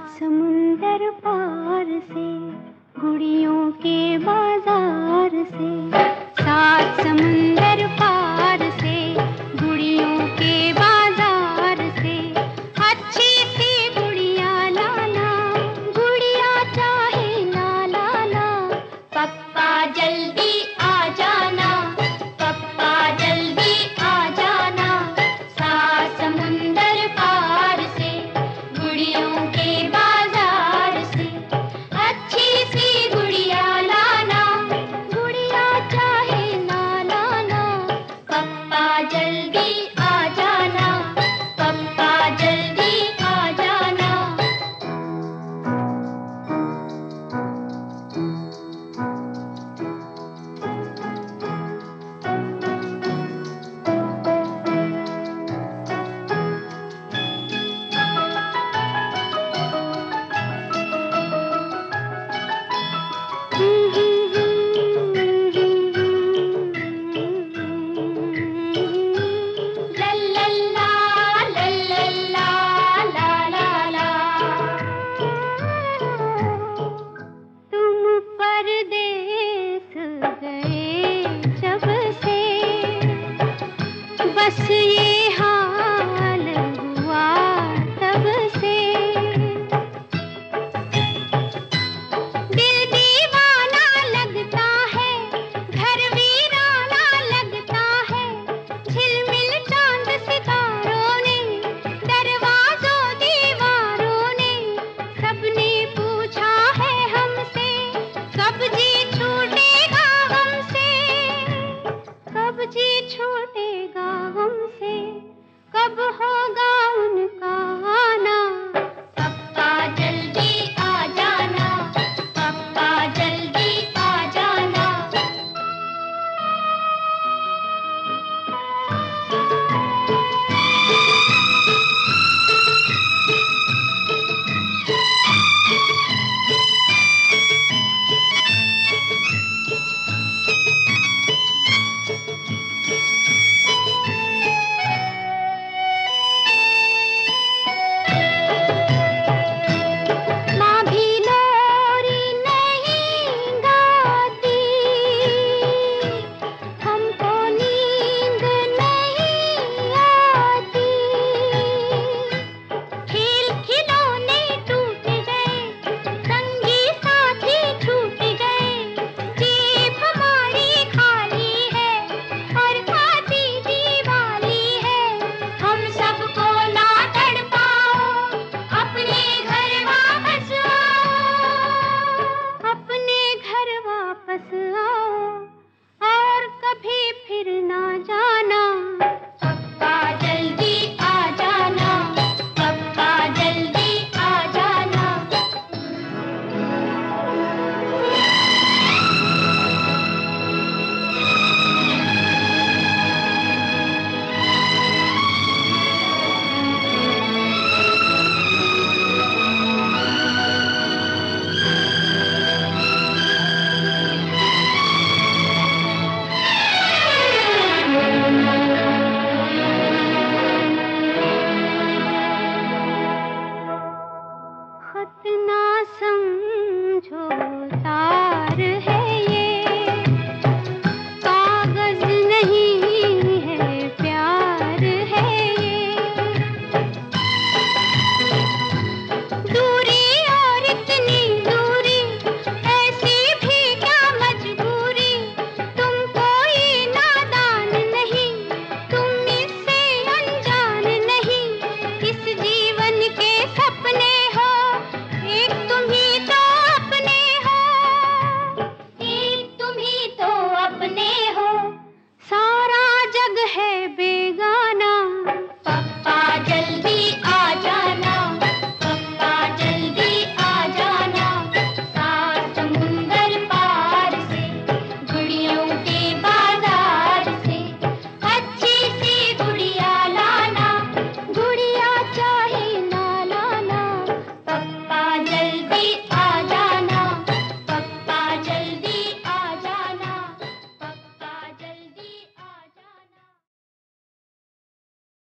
समुंदर पार से, गुड़ियों के बाजार से, सात समुंदर पार से, गुड़ियों के बाजार से, अच्छी सी गुड़िया लाना, गुड़िया चाहे ना लाना, पप्पा जल्दी आ जाना, पप्पा जल्दी आ जाना, सात समुंदर पार से, गुड़ियों के बाजार से, अच्छी सी गुड़िया लाना, गुड़िया चाहे ना लाना, पप्पा जल्दी आ जाना, पप्पा जल्दी आ जाना। परदेस गए जब से, बस ये